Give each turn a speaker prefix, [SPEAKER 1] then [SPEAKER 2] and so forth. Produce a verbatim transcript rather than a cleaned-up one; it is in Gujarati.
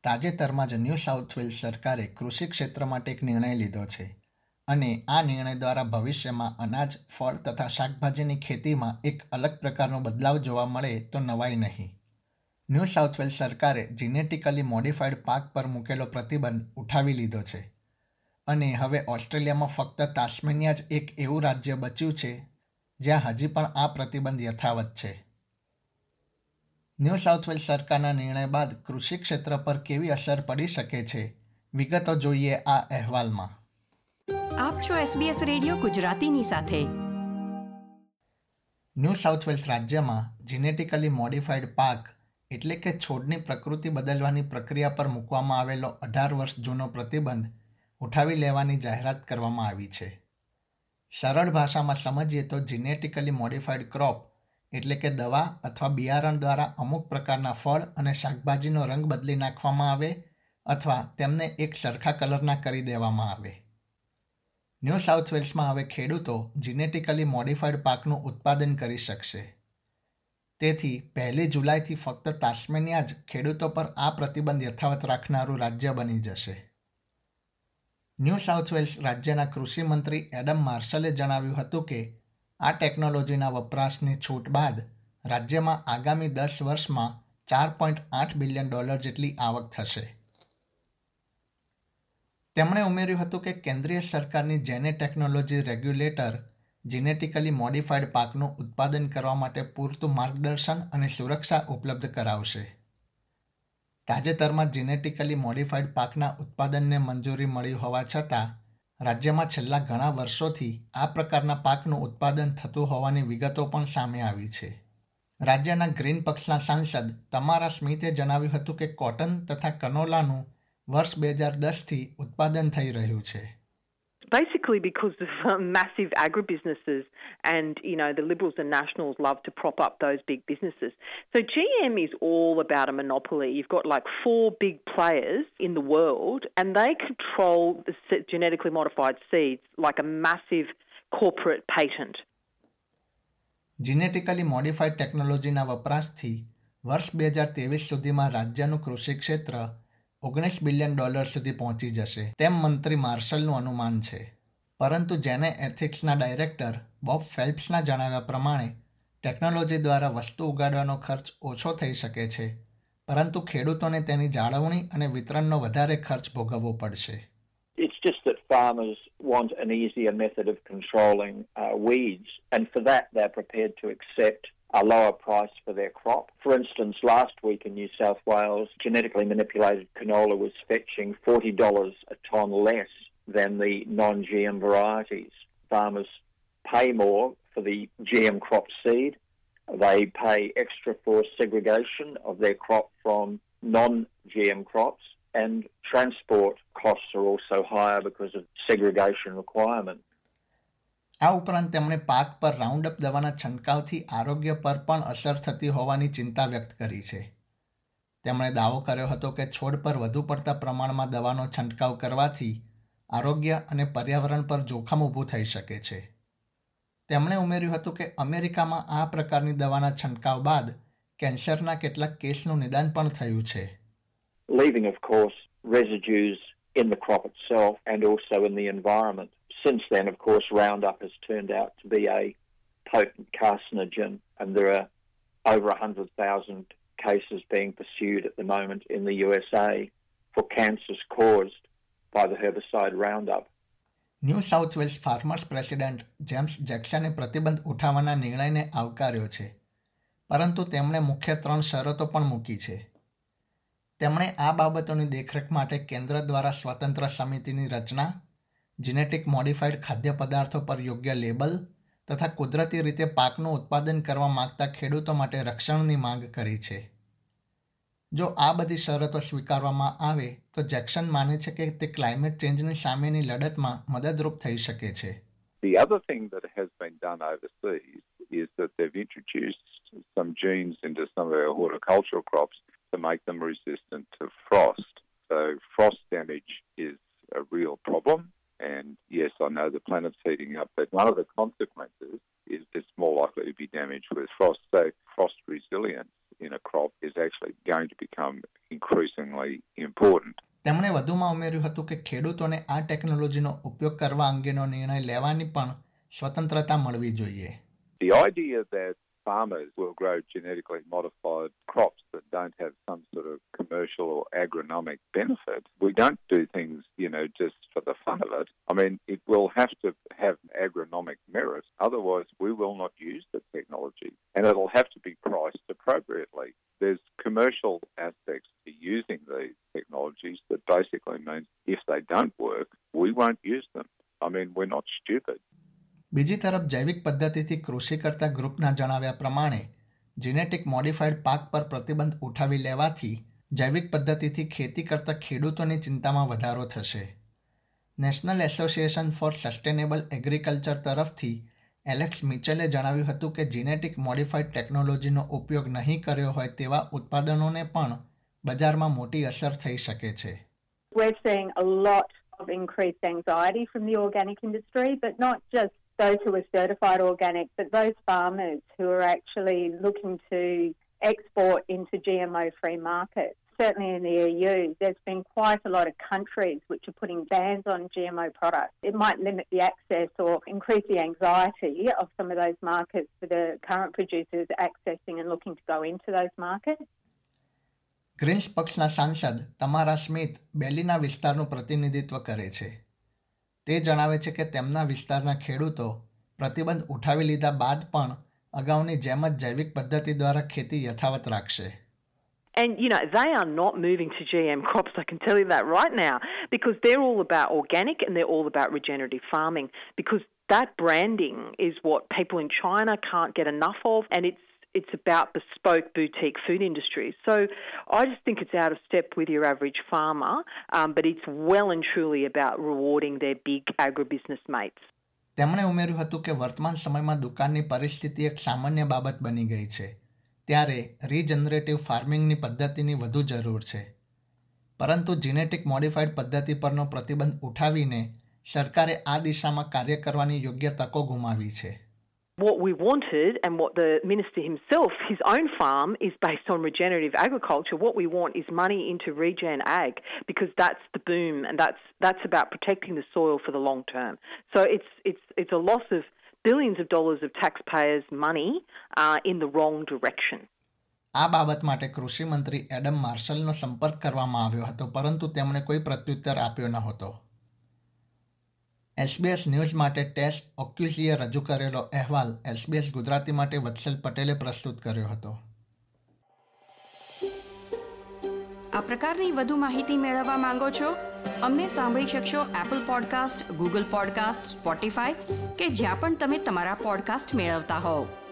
[SPEAKER 1] તાજેતરમાં જ ન્યૂ સાઉથ વેલ્સ સરકારે કૃષિ ક્ષેત્ર માટે એક નિર્ણય લીધો છે અને આ નિર્ણય દ્વારા ભવિષ્યમાં અનાજ, ફળ તથા શાકભાજીની ખેતીમાં એક અલગ પ્રકારનો બદલાવ જોવા મળે તો નવાઈ નહીં. ન્યૂ સાઉથ વેલ્સ સરકારે જીનેટિકલી મોડિફાઈડ પાક પર મૂકેલો પ્રતિબંધ ઉઠાવી લીધો છે અને હવે ઓસ્ટ્રેલિયામાં ફક્ત તાસ્મેનિયા જ એક એવું રાજ્ય બચ્યું છે જ્યાં હજી પણ આ પ્રતિબંધ યથાવત છે. ન્યૂ સાઉથ વેલ્સ સરકારના નિર્ણય બાદ કૃષિ ક્ષેત્ર પર કેવી અસર પડી શકે છે, વિગતો જોઈએ આ અહેવાલમાં.
[SPEAKER 2] આપ છો એસબીએસ રેડિયો ગુજરાતીની સાથે.
[SPEAKER 1] ન્યૂ સાઉથ વેલ્સ રાજ્યમાં જીનેટિકલી મોડિફાઈડ પાક એટલે કે છોડની પ્રકૃતિ બદલવાની પ્રક્રિયા પર મૂકવામાં આવેલો અઢાર વર્ષ જૂનો પ્રતિબંધ ઉઠાવી લેવાની જાહેરાત કરવામાં આવી છે. સરળ ભાષામાં સમજીએ તો જીનેટિકલી મોડિફાઈડ ક્રોપ એટલે કે દવા અથવા બિયારણ દ્વારા અમુક પ્રકારના ફળ અને શાકભાજીનો રંગ બદલી નાખવામાં આવે અથવા તેમને એક સરખા કલરના કરી દેવામાં આવે. ન્યૂ સાઉથ વેલ્સમાં હવે ખેડૂતો જીનેટિકલી મોડિફાઈડ પાકનું ઉત્પાદન કરી શકશે. તેથી પહેલી જુલાઈથી ફક્ત તાસ્મેનિયા જ ખેડૂતો પર આ પ્રતિબંધ યથાવત રાખનારું રાજ્ય બની જશે. ન્યૂ સાઉથ વેલ્સ રાજ્યના કૃષિ મંત્રી એડમ માર્શલે જણાવ્યું હતું કે આ ટેકનોલોજીના વપરાશની છૂટ બાદ રાજ્યમાં આગામી દસ વર્ષમાં ચાર પોઈન્ટ આઠ બિલિયન ડોલર જેટલી આવક થશે. તેમણે ઉમેર્યું હતું કે કેન્દ્રીય સરકારની જેને ટેકનોલોજી રેગ્યુલેટર જીનેટિકલી મોડિફાઈડ પાકનું ઉત્પાદન કરવા માટે પૂરતું માર્ગદર્શન અને સુરક્ષા ઉપલબ્ધ કરાવશે. તાજેતરમાં જીનેટિકલી મોડિફાઈડ પાકના ઉત્પાદનને મંજૂરી મળી હોવા છતાં રાજ્યમાં છેલ્લા ઘણા વર્ષોથી આ પ્રકારના પાકનું ઉત્પાદન થતું હોવાની વિગતો પણ સામે આવી છે. રાજ્યના ગ્રીન પક્ષના સાંસદ તમારા સ્મિથે જણાવ્યું હતું કે કોટન તથા કનોલાનું વર્ષ બે હજાર દસથી ઉત્પાદન થઈ રહ્યું છે.
[SPEAKER 3] Basically because of um, massive agribusinesses and, you know, the Liberals and Nationals love to prop up those big businesses. So G M is all about a monopoly. You've got like four big players in the world and they control the genetically modified seeds like a massive corporate patent.
[SPEAKER 1] Genetically modified ટેકનોલોજીના વપરાશથી વર્ષ બે હજાર ત્રેવીસ સુધીમાં રાજ્યનું કૃષિ ક્ષેત્ર ઓગણીસ બિલિયન ડોલર સુધી પહોંચી જશે તેમ મંત્રી માર્શલનું અનુમાન છે. પરંતુ જેને એથિક્સના ડાયરેક્ટર બોબ ફેલ્પ્સના જણાવ્યા પ્રમાણે ટેકનોલોજી દ્વારા વસ્તુ ઉગાડવાનો ખર્ચ ઓછો થઈ શકે છે, પરંતુ ખેડૂતોને તેની જાળવણી અને વિતરણનો વધારે ખર્ચ ભોગવવો પડશે.
[SPEAKER 4] It's just that farmers want an easier method of controlling uh, weeds, and for that they're prepared to accept a lower price for their crop. For instance, last week in New South Wales, genetically manipulated canola was fetching forty dollars a tonne less than the non-G M varieties. Farmers pay more for the G M crop seed. They pay extra for segregation of their crop from non-G M crops, and transport costs are also higher because of segregation requirements.
[SPEAKER 1] આ ઉપરાંત તેમણે પાક પર રાઉન્ડઅપ દવાના છંટકાવથી આરોગ્ય પર પણ અસર થતી હોવાની ચિંતા વ્યક્ત કરી છે. તેમણે દાવો કર્યો હતો કે છોડ પર વધુ પડતા પ્રમાણમાં દવાનો છંટકાવ કરવાથી આરોગ્ય અને પર્યાવરણ પર જોખમ ઊભું થઈ શકે છે. તેમણે ઉમેર્યું હતું કે અમેરિકામાં આ પ્રકારની દવાના છંટકાવ બાદ કેન્સરના કેટલાક કેસનું નિદાન પણ થયું છે.
[SPEAKER 4] Leaving, of course, residues in the crop itself and also in the environment. Since then, of course, Roundup has turned out to be a potent carcinogen, and there are over one hundred thousand cases being pursued at the moment in the U S A for cancers caused by the herbicide Roundup.
[SPEAKER 1] New South Wales farmers president James જેક્સને પ્રતિબંધ ઉઠાવવાના નિર્ણયને આવકાર્યો છે, પરંતુ તેમણે મુખ્ય ત્રણ શરતો પણ મૂકી છે. તેમણે આ બાબતોની દેખરેખ માટે કેન્દ્ર દ્વારા સ્વતંત્ર સમિતિની રચના, જીનેટિક મોડિફાઈડ ખાદ્ય પદાર્થો પર યોગ્ય લેબલ તથા કુદરતી રીતે પાકનું ઉત્પાદન કરવા માંગતા ખેડૂતો માટે રક્ષણની માંગ કરી છે. જો આ બધી શરતો સ્વીકારવામાં આવે તો જેક્સન માને છે કે તે ક્લાઇમેટ ચેન્જની સામેની લડતમાં મદદરૂપ થઈ શકે છે.
[SPEAKER 5] The other thing that has been done overseas is that they've introduced some genes into some of our horticultural crops to make them resistant to frost. So frost damage is a real problem. And yes, I know the planet's heating up, but one of the consequences is it's more likely to be damaged with frost. So frost resilience in a crop is actually going to become increasingly increasingly important.
[SPEAKER 1] તેમણે વધુમાં ઉમેર્યું હતું કે ખેડૂતોને આ ટેકનોલોજીનો ઉપયોગ કરવા અંગેનો નિર્ણય લેવાની પણ સ્વતંત્રતા મળવી જોઈએ.
[SPEAKER 5] The idea that farmers will grow genetically modified crops that don't have some sort of commercial or agronomic benefit. We don't do things, you know, just for the fun of it. I mean, it will have to have agronomic merit. Otherwise, we will not use the technology. And it'll have to be priced appropriately. There's commercial aspects to using these technologies that basically means if they don't work, we won't use them. I mean, we're not stupid.
[SPEAKER 1] બીજી તરફ જૈવિક પદ્ધતિથી કૃષિ કરતા ગ્રુપના જણાવ્યા પ્રમાણે જીનેટિક મોડિફાઈડ પાક પર પ્રતિબંધ ઉઠાવી લેવાથી જૈવિક પદ્ધતિથી ખેતી કરતા ખેડૂતોની ચિંતામાં વધારો થશે. National Association for Sustainable Agriculture તરફથી એલેક્સ મિચેલે જણાવ્યું હતું કે જીનેટિક મોડિફાઈડ ટેકનોલોજીનો ઉપયોગ નહીં કર્યો હોય તેવા ઉત્પાદનોને પણ બજારમાં મોટી અસર થઈ શકે છે.
[SPEAKER 6] We're seeing a lot of increased anxiety from the organic industry, but not just those who are certified organic, but those farmers who are actually looking to export into G M O-free markets. Certainly in the E U, there's been quite a lot of countries which are putting bans on G M O products. It might limit the access or increase the anxiety of some of those markets for the current producers accessing and looking to go into those markets.
[SPEAKER 1] Greens પક્ષના સાંસદ તમારા સ્મિથ બેલીના વિસ્તારનું પ્રતિનિધિત્વ કરે છે. તે જણાવે છે કે તેમના વિસ્તારના ખેડૂતો પ્રતિબંધ ઉઠાવી લીધા બાદ પણ અગાઉની જેમ જ જૈવિક પદ્ધતિ દ્વારા ખેતી યથાવત રાખશે.
[SPEAKER 3] And, you know, they are not moving to G M crops, I can tell you that right now, because they're all about organic and they're all about regenerative farming, because that branding is what people in China can't get enough of, and it's it's about bespoke boutique food industries. So I just think it's out of step with your average farmer, um, but it's well and truly about rewarding their big agribusiness mates.
[SPEAKER 1] તેમણે ઉમેર્યું હતું કે વર્તમાન સમયમાં દુકાનની પરિસ્થિતિ એક સામાન્ય બાબત બની ગઈ છે. ત્યારે રીજનરેટિવ ફાર્મિંગની પદ્ધતિની વધુ જરૂર છે. પરંતુ જીનેટિક મોડિફાઈડ પદ્ધતિ પરનો પ્રતિબંધ ઉઠાવીને સરકારે આ દિશામાં કાર્ય કરવાની યોગ્ય તકો ગુમાવી છે.
[SPEAKER 3] What we wanted and what the minister himself, his own farm is based on regenerative agriculture. What we want is money into regen ag because that's the boom and that's that's about protecting the soil for the long term. So it's it's it's a loss of billions of dollars of taxpayers' money uh, in the wrong direction.
[SPEAKER 1] આ બાબત માટે કૃષિ મંત્રી એડમ માર્શલનો સંપર્ક કરવામાં આવ્યો હતો પરંતુ તેમણે કોઈ પ્રત્યુત્તર આપ્યો ન હતો. એસબીએસ ન્યૂઝ માટે ટેસ ઓક્યુઝીએ રજૂ કરેલો અહેવાલ એસબીએસ ગુજરાતી માટે વત્સલ પટેલે પ્રસ્તુત કર્યો હતો.
[SPEAKER 2] આ પ્રકારની વધુ માહિતી મેળવવા માંગો છો? અમને સાંભળી શકશો Apple podcast, Google podcast, Spotify કે જ્યાં પણ તમે તમારા પોડકાસ્ટ મેળવતા હોવ.